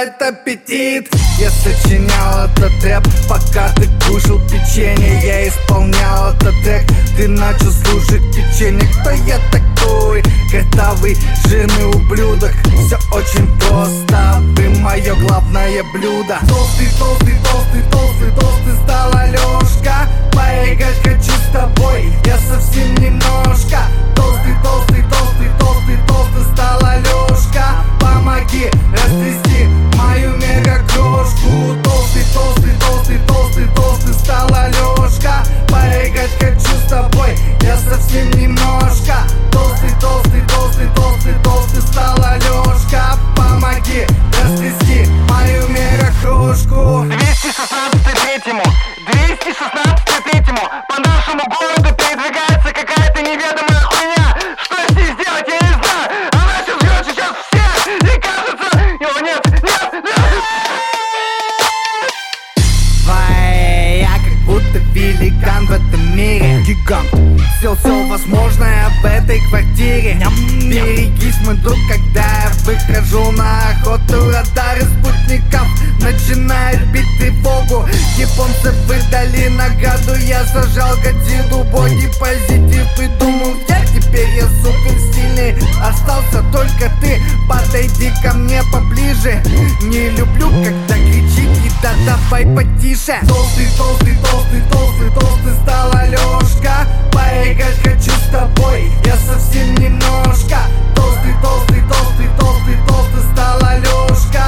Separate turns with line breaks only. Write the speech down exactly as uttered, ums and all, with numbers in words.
пробуждает аппетит. Я сочинял этот рэп, пока ты кушал печенье. Я исполнял этот трек, ты начал слушать печенье. Кто я такой? Картавый, жирный ублюдок. Все очень просто, ты мое главное блюдо. Толстый, толстый, толстый, толстый, толстый стал Алёшка. Поиграть хочу с тобой, я совсем немножко. Толстый, толстый, толстый, толстый, толстый стал Алёшка. Помоги растрясти мою мега-крошку. Толстый, толстый, толстый, толстый, толстый стал Алёшка. Поиграть хочу с тобой, я совсем немножко. Толстый, толстый, толстый, толстый, толстый стал Алёшка. Помоги растрясти мою мега-крошку.
двести шестнадцатый третьему, двести шестнадцатый третьему. По нашему городу передвигается какая-то неведомая хуйня. Что с ней сделать, я не знаю. Она сейчас жрет сейчас всех. И кажется, его нет, нет, нет.
Я как будто великан в этом мире. Гигант. Все, все возможное в этой квартире. Берегись, мой друг, когда я выхожу на охоту. Радары спутников начинают бить тревогу. Японцы выдали награду, я зажал годину. Боди позитив придумал я, теперь я супер стильный. Остался только ты, подойди ко мне поближе. Не люблю, когда кричите, да давай потише. Толстый, толстый, толстый, толстый, толстый стал Алёшка. Поиграть хочу с тобой, я совсем немножко. Толстый, толстый, толстый, толстый, толстый стал Алёшка.